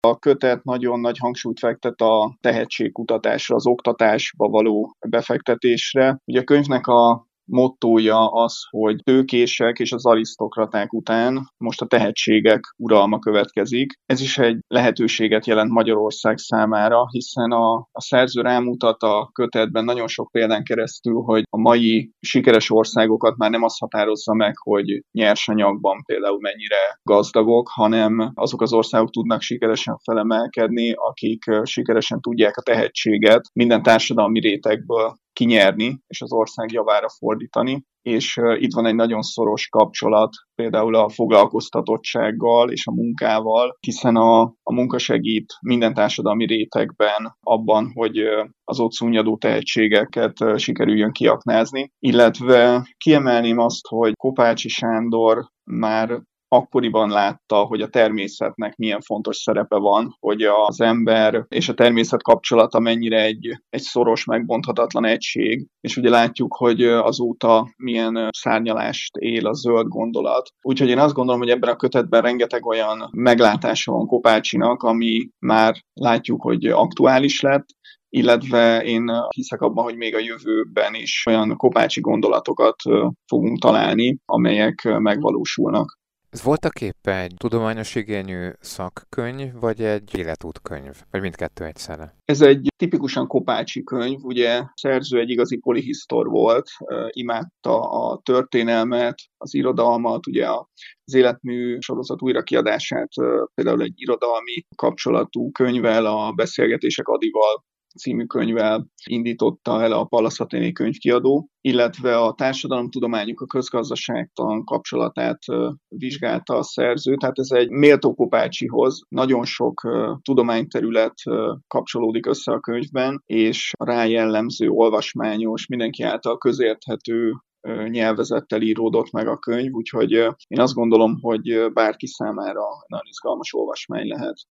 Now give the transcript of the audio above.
A kötet nagyon nagy hangsúlyt fektet a tehetségkutatásra, az oktatásba való befektetésre. Ugye a könyvnek a mottója az, hogy tőkések és az arisztokraták után most a tehetségek uralma következik. Ez is egy lehetőséget jelent Magyarország számára, hiszen a szerző rámutat a kötetben nagyon sok példán keresztül, hogy a mai sikeres országokat már nem az határozza meg, hogy nyersanyagban például mennyire gazdagok, hanem azok az országok tudnak sikeresen felemelkedni, akik sikeresen tudják a tehetséget minden társadalmi rétegből kinyerni, és az ország javára fordítani. És itt van egy nagyon szoros kapcsolat például a foglalkoztatottsággal és a munkával, hiszen a munka segít minden társadalmi rétegben abban, hogy az ott szunnyadó tehetségeket sikerüljön kiaknázni. Illetve kiemelném azt, hogy Kopácsi Sándor már akkoriban látta, hogy a természetnek milyen fontos szerepe van, hogy az ember és a természet kapcsolata mennyire egy szoros, megbonthatatlan egység, és ugye látjuk, hogy azóta milyen szárnyalást él a zöld gondolat. Úgyhogy én azt gondolom, hogy ebben a kötetben rengeteg olyan meglátása van Kopácsinak, ami már látjuk, hogy aktuális lett, illetve én hiszek abban, hogy még a jövőben is olyan kopácsi gondolatokat fogunk találni, amelyek megvalósulnak. Ez voltaképp egy tudományos igényű szakkönyv, vagy egy életútkönyv? Vagy mindkettő egyszerre? Ez egy tipikusan kopácsi könyv, ugye a szerző egy igazi polihisztor volt, imádta a történelmet, az irodalmat, ugye az életmű sorozat újrakiadását például egy irodalmi kapcsolatú könyvvel, a Beszélgetések Adival című könyvvel indította el a Pallas Athéné könyvkiadó, illetve a társadalomtudományok a közgazdaságtan kapcsolatát vizsgálta a szerző, tehát ez egy méltó Kopácsihoz, nagyon sok tudományterület kapcsolódik össze a könyvben, és a rá jellemző olvasmányos, mindenki által közérthető nyelvezettel íródott meg a könyv, úgyhogy én azt gondolom, hogy bárki számára nagyon izgalmas olvasmány lehet.